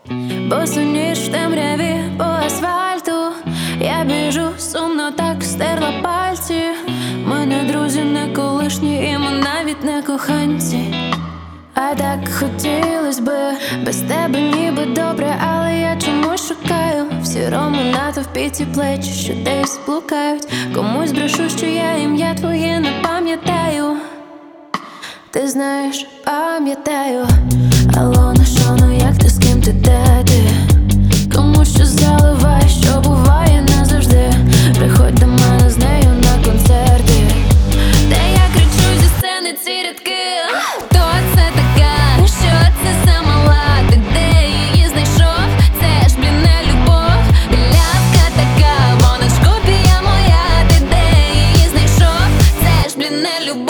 Босу ніж в темряві по асфальту. Я біжу, сумно так стерла пальці. Ми не друзі, не колишні, і ми навіть не коханці. А так хотілось би без тебе ніби добре, але я чомусь шукаю в сірому натовпі ці плечі, що десь блукають. Комусь брешу, що я ім'я твоє не пам'ятаю. Ти знаєш, пам'ятаю. Алло, ну що, ну як ти, з ким ти, де ти? Кому що заливає, що буває назавжди. Приходь до мене з нею на концерти, де я кричу зі сцени ці рядки. Хто це така? Що це за мала? Ти де її знайшов? Це ж, блін, не любов. Білявка така, вона ж копія моя. Ти де її знайшов? Це ж, блін, не любов.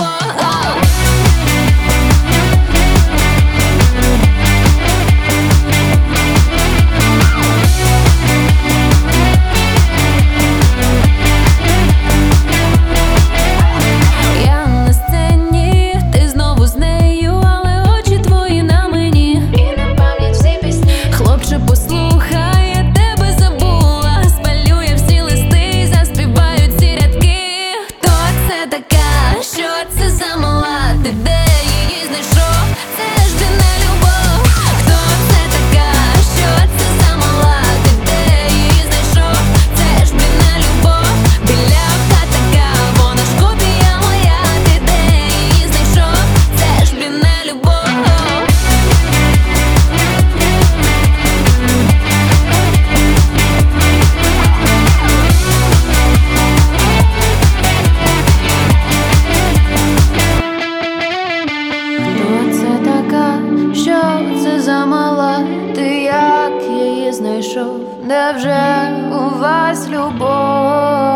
Замала, ти як її знайшов? Невже у вас любов?